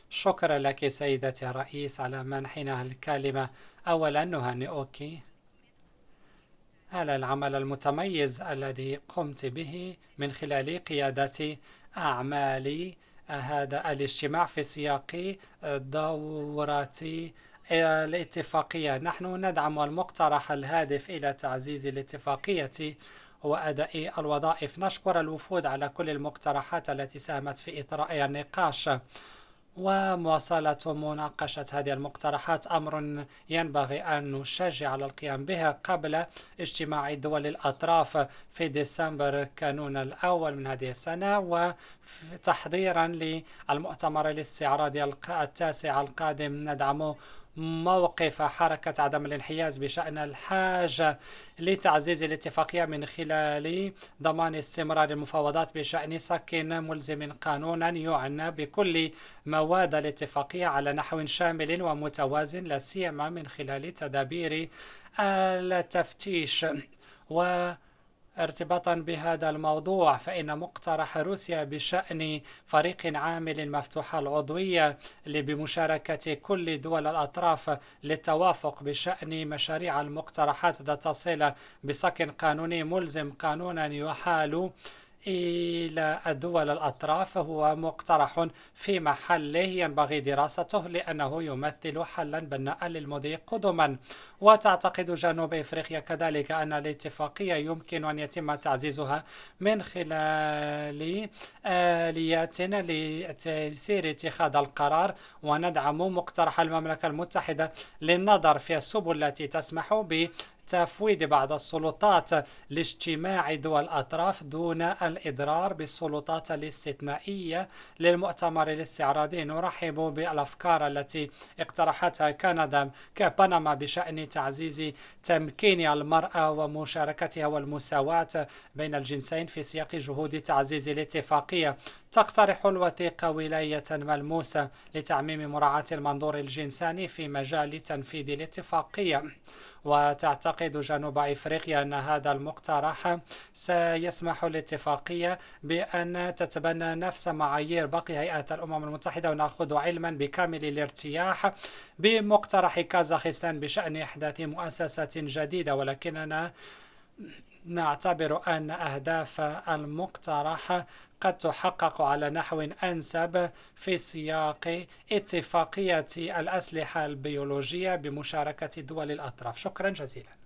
شكرا لك سيدتي الرئيس على منحنا الكلمة. أولا نهنئك على العمل المتميز الذي قمت به من خلال قيادة أعمال هذا الاجتماع في سياق دورة الاتفاقية. نحن ندعم المقترح الهادف إلى تعزيز الاتفاقية وأداء الوظائف. نشكر الوفود على كل المقترحات التي ساهمت في إثراء النقاش ومواصلة مناقشة هذه المقترحات أمر ينبغي أن نشجع على القيام به قبل اجتماع دول الأطراف في ديسمبر كانون الأول من هذه السنة، وتحضيرا للمؤتمر الاستعراضي التاسع القادم. ندعم موقف حركة عدم الانحياز بشأن الحاجة لتعزيز الاتفاقية من خلال ضمان استمرار المفاوضات بشأن صك ملزم قانونا يعنى بكل مواد الاتفاقية على نحو شامل ومتوازن، لا سيما من خلال تدابير التفتيش. وارتباطا بهذا الموضوع، فإن مقترح روسيا بشأن فريق عامل مفتوح العضوية بمشاركة كل دول الأطراف للتوافق بشأن مشاريع المقترحات ذات صلة بصك قانوني ملزم قانونا يحال إلى الدول الأطراف هو مقترح في محله ينبغي دراسته لأنه يمثل حلا بناء للمضي قدما. وتعتقد جنوب إفريقيا كذلك أن الاتفاقية يمكن أن يتم تعزيزها من خلال آليات لتيسير اتخاذ القرار. وندعم مقترح المملكة المتحدة للنظر في السبل التي تسمح تفويض بعض السلطات لاجتماع دول الأطراف دون الإضرار بالسلطات الاستثنائية للمؤتمر الاستعراضي. نرحب بالأفكار التي اقترحتها كندا كبنما بشأن تعزيز تمكين المرأة ومشاركتها والمساواة بين الجنسين في سياق جهود تعزيز الاتفاقية. تقترح الوثيقة ولاية ملموسة لتعميم مراعاة المنظور الجنساني في مجال تنفيذ الاتفاقية. وتعتقد جنوب إفريقيا أن هذا المقترح سيسمح للاتفاقية بأن تتبنى نفس معايير باقي هيئات الأمم المتحدة. ونأخذ علما بكامل الارتياح بمقترح كازاخستان بشأن إحداث مؤسسة جديدة، ولكننا نعتبر أن أهداف المقترح قد تحقق على نحو أنسب في سياق اتفاقية الأسلحة البيولوجية بمشاركة دول الأطراف. شكرا جزيلا.